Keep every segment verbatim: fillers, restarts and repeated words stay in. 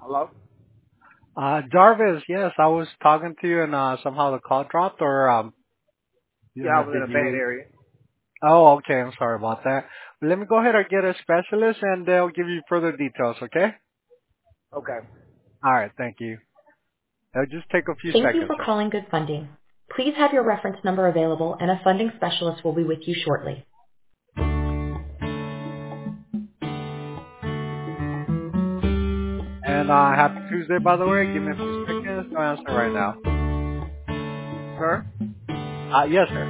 Hello? Uh, Jarvis, yes, I was talking to you and uh, somehow the call dropped or um, you Yeah, I know, was in did a bad you? area. Oh, okay. I'm sorry about that. Let me go ahead and get a specialist and they'll give you further details, okay? Okay. All right. Thank you. It'll just take a few Thank you seconds, for sir. calling Good Funding. Please have your reference number available and a funding specialist will be with you shortly. And uh, happy Tuesday, by the way. Give me a few seconds. I'll answer right now. Sir? Uh, yes, sir.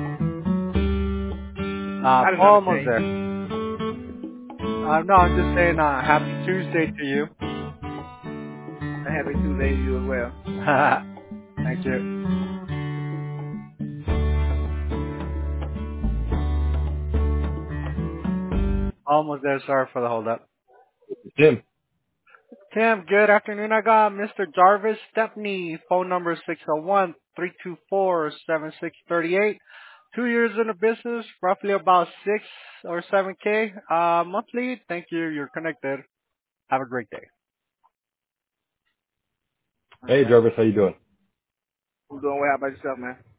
Uh, I didn't almost understand there. you. Uh, no, I'm just saying uh, happy Tuesday to you. And happy Tuesday to you as well. Thank you. Almost there. Sorry for the hold up. Jim. Tim, good afternoon. I got Mister Jarvis Stepney, phone number six oh one, three two four, seven six three eight. Two years in the business, roughly about six or seven K uh, monthly. Thank you. You're connected. Have a great day. Hey, Okay. Jarvis, how you doing? I'm doing well. How about yourself, man?